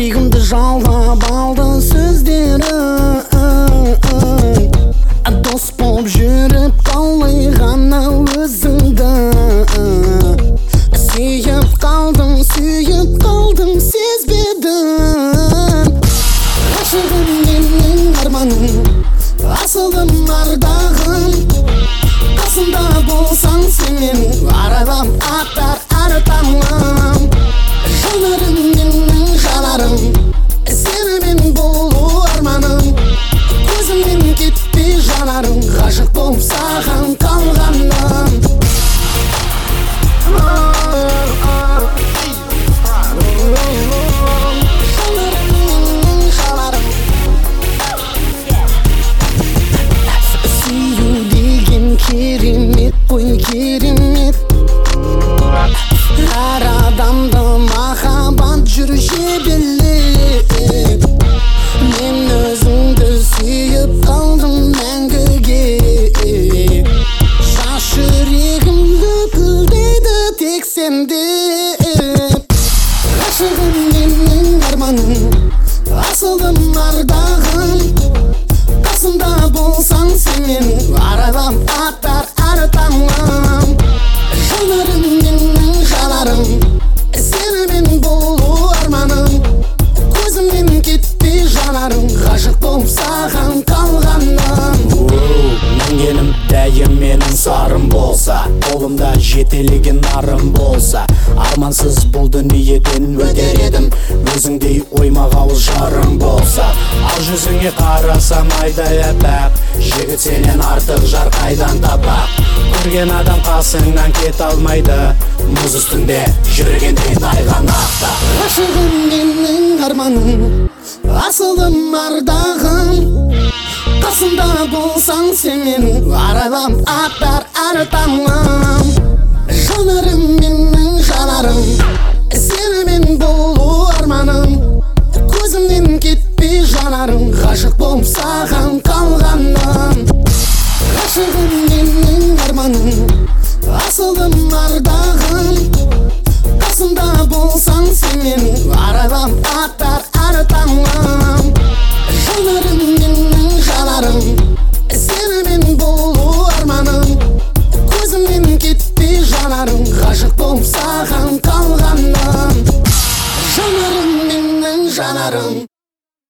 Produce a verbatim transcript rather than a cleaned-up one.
жүрегімді жаулап алды сөздерің. Дос болып жүріп қалай ғана өзіңді сүйіп қалдым, сүйіп қалдым, сезбедім. Ғашығым менің арманым, асылым ардағым. Қасымда болсаң сен менің, арайлап аттар әр таңым. Жанарым менің жанарым, сенімен болу арманым. Көзімнен кетпей жанарым, ғашық болып саған қалғаным. Сүю деген керемет қой, керемет. Әр адамды махаббат жүр жебелеп. Мен өзіңді сүйіп қалдым мәңгіге. Жас жүрегім лүпілдейді тек сенде. Ғашығым менің арманым, асылым ардағым. Қасымда болсаң сен менің, арайлап аттар әр таңым. Жанарым менің жанарым, сенімен болу арманым. Көзімнен кетпей жанарым, ғашық болып саған қалғаным. Мінгенім дәйім менің сарым болса, қолымда жетелеген нарым болса, армансыз бұл дүниеден өтер едім, өзіңдей оймағауыз жарым болса. Ал жүзіңе қарасам айдай аппақ, жігіт сенен артық жар қайдан табақ. Көрген адам қасыңнан кете алмайды, мұз үстінде жүргендей тайғанақта. Ғашығым менің арманым, асылым ардағым. Қасымда болсаң сен менің, арайлап аттар әр таңым. Жанарым менің жанарым, сенімен болу арманым. Көзімнен кетпей жанарым, ғашық болып саған қалғаным. Ғашығым менің арманым, асылым ардағым. Қасымда болсаң сен менің, арайлап аттар әр таңым. Жанарым менің жанарым, сенімен болу арманым. Көзімнен кетпей жанарым, ғашық болып саған қалғаным. Жанарым менің жанарым.